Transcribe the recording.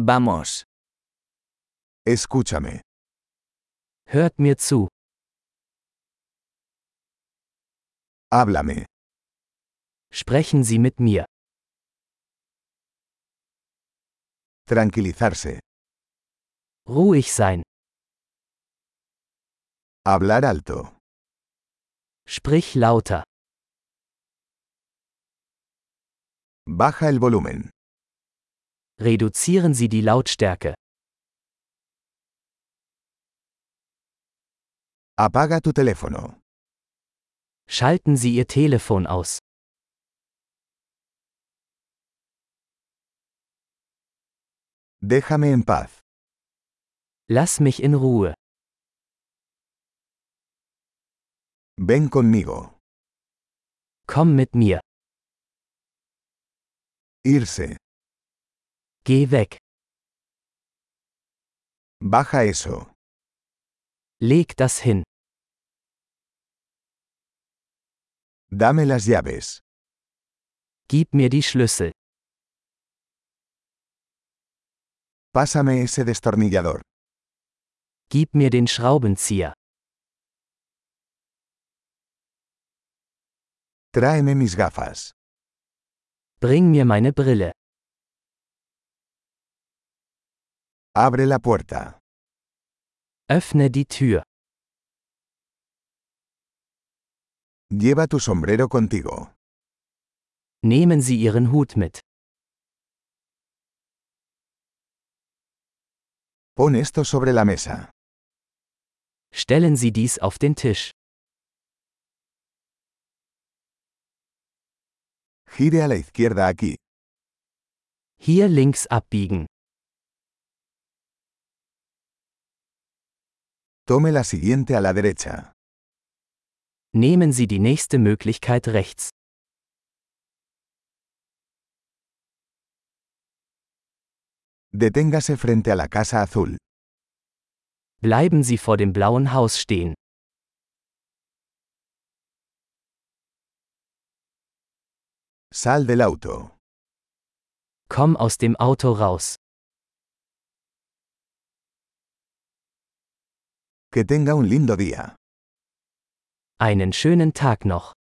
Vamos. Escúchame. Hört mir zu. Háblame. Sprechen Sie mit mir. Tranquilizarse. Ruhig sein. Hablar alto. Sprich lauter. Baja el volumen. Reduzieren Sie die Lautstärke. Apaga tu teléfono. Schalten Sie Ihr Telefon aus. Déjame en paz. Lass mich in Ruhe. Ven conmigo. Komm mit mir. Irse. Geh weg. Baja eso. Leg das hin. Dame las llaves. Gib mir die Schlüssel. Pásame ese destornillador. Gib mir den Schraubenzieher. Tráeme mis gafas. Bring mir meine Brille. Abre la puerta. Öffne die Tür. Lleva tu sombrero contigo. Nehmen Sie Ihren Hut mit. Pon esto sobre la mesa. Stellen Sie dies auf den Tisch. Gire a la izquierda aquí. Hier links abbiegen. Tome la siguiente a la derecha. Nehmen Sie die nächste Möglichkeit rechts. Deténgase frente a la casa azul. Bleiben Sie vor dem blauen Haus stehen. Sal del auto. Komm aus dem Auto raus. Que tenga un lindo día. Einen schönen Tag noch.